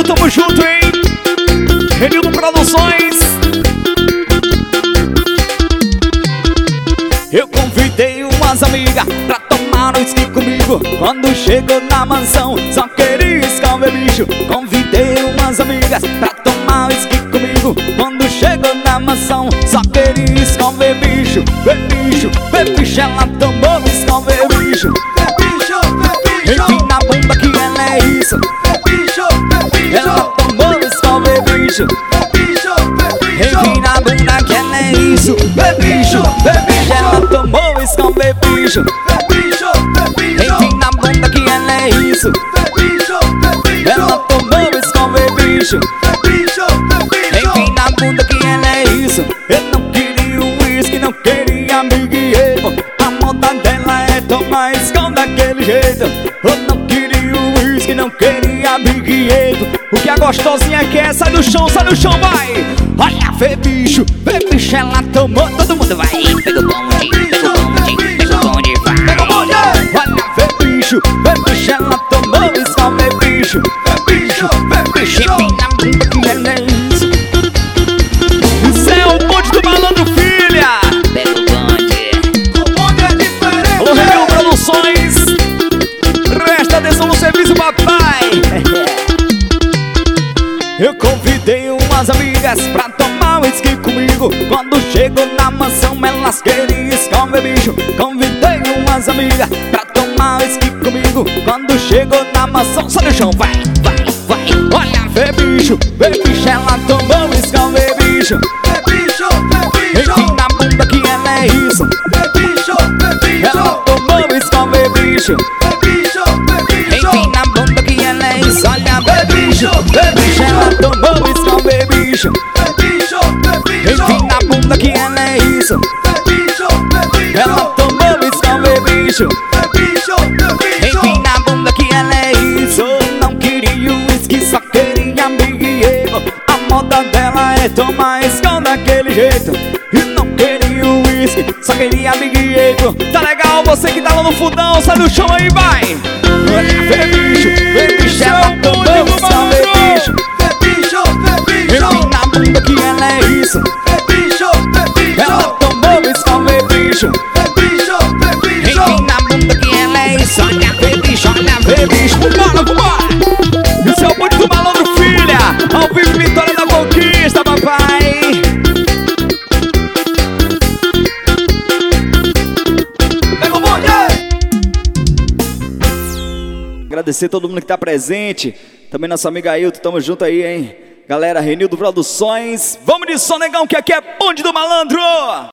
tamo junto, hein? Renildo Produções. Eu convidei umas amigas pra tomar um whisky comigo. Quando chegou na mansão, só queria esconder bicho. Convidei umas amigas pra tomar um whisky comigo. Quando chegou na mansão, só queria esconder bicho. Bicho, bicho, ela tomou esconder bicho. Enfim na bunda que ela é isso. Ela tomou esconder bicho. Enfim na bunda que ela é isso. Bicho, ela tomou esconder bicho. Enfim na bunda que ela é isso. Ela tomou esconder bicho. Enfim na bunda que ela é isso. Eu não queria o uísque, não queria amigueiro. A moda dela é tomar esconder daquele jeito. Eu não queria o uísque, não queria amigueiro. O que a gostosinha quer, sai do chão, vai. Olha, vê bicho, ela tomou. Todo mundo vai. Pega o bonde, pega o bonde, pega o bonde, vai. Pega o bonde. Olha, vê bicho, ela tomou. Escove bicho, bicho, enfim na bunda que ela é isso. Isso é o bonde do malandro, filha. Pega o bonde é diferente. Alô, Renildo Produções. Presta atenção no serviço, papai. Eu convidei umas amigas pra tomar whisky comigo. Quando chegou na mansão, elas queriam esconder bicho. Convidei umas amigas pra tomar whisky comigo. Quando chegou na mansão, só no chão, vai. Olha, vê bicho, ela tomou esconder bicho. Enfim na bunda que ela é isso. Ela tomou esconder bicho. Enfim na bunda que ela é isso. Olha, vê bicho, ela tomou esconder bicho. Enfim na bunda que ela é isso. Ela tomou esconder bicho. Enfim na bunda que ela é isso. Não queria o uísque, só queria amigueiro. A moda dela é tomar esconder daquele jeito. E não queria o uísque, só queria amigueiro. Tá legal, você que tá lá no fundão, sai do chão aí, vai. Vê bicho, ela tomou esconder bicho. Enfim na bunda que ela é isso. Ela tomou esconder bicho. Enfim na bunda que ela é isso. Olha, vê bicho, vambora. Isso é o bonde do malandro, filha. Ao vivo, Vitória da Conquista, papai. Pega o bonde. Agradecer todo mundo que tá presente. Também nossa amiga Ailton, tamo junto aí, hein. Galera, Renildo Produções. Vamos de som, negão, que aqui é bonde do malandro.